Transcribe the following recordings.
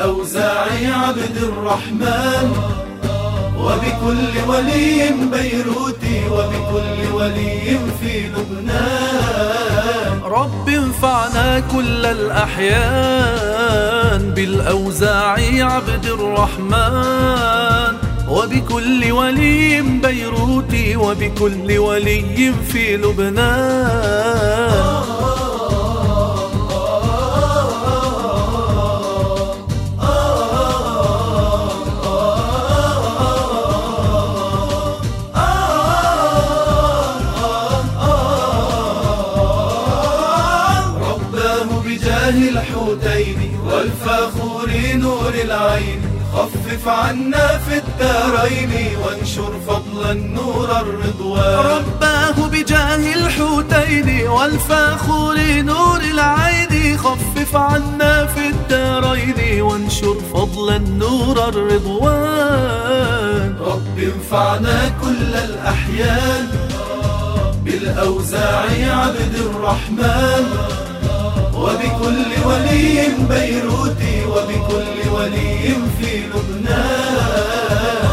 بالأوزاعي عبد الرحمن، وبكل ولي بيروتي، وبكل ولي في لبنان. رب انفعنا كل الأحيان بالأوزاعي عبد الرحمن، وبكل ولي بيروتي، وبكل ولي في لبنان. الحوتين والفاخور نور العين، خفف عنا في الدارين وانشر فضلا نور الرضوان. رباه بجاه الحوتين والفاخور نور العين، خفف عنا في الدارين وانشر فضلا نور الرضوان. رب انفعنا كل الأحيان بالأوزاعي عبد الرحمن، وبكل ولي بيروتي، وبكل ولي في لبنان.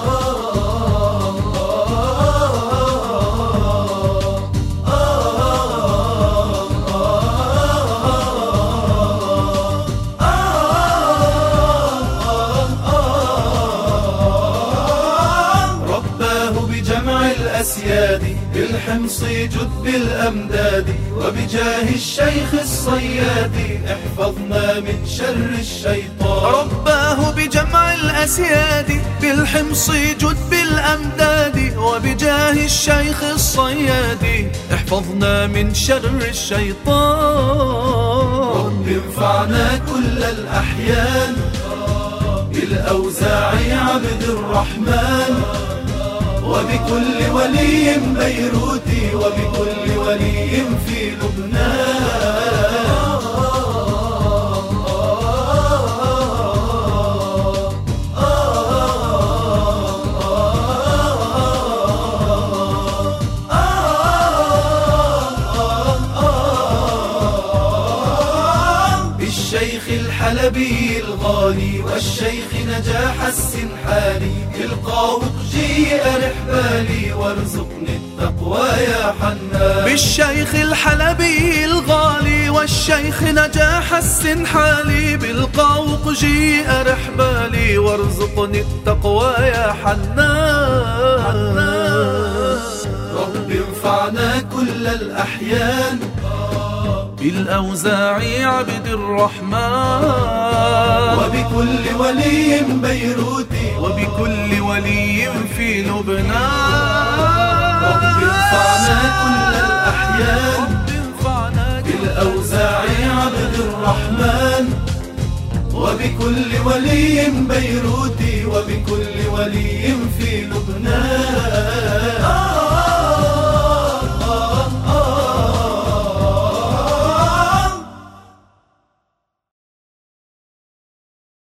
رباه بجمع الأسياد بالحمص جد بالأمداد، وبجاه الشيخ الصياد احفظنا من شر الشيطان. رباه بجمع الأسياد بالحمص جد بالأمداد، وبجاه الشيخ الصياد احفظنا من شر الشيطان. رب انفعنا كل الأحيان بالأوزاعي عبد الرحمن، وبكل ولي بيروتي، وبكل ولي في لبنان. بالشيخ الحلبي الغالي والشيخ نجاح السنحالي، القاه جيء رحبالي وارزقني التقوى يا حنان. بالشيخ الحلبي الغالي والشيخ نجاح السنحالي، بالقاه جيء رحبالي وارزقني التقوى يا حنان. رب انفعنا كل الأحيان بالأوزاعي عبد الرحمن، وبكل ولي بيروتي، وبكل ولي في لبنان. رب انفعنا كل الأحيان بالأوزاعي عبد الرحمن، وبكل ولي بيروتي، وبكل ولي في لبنان.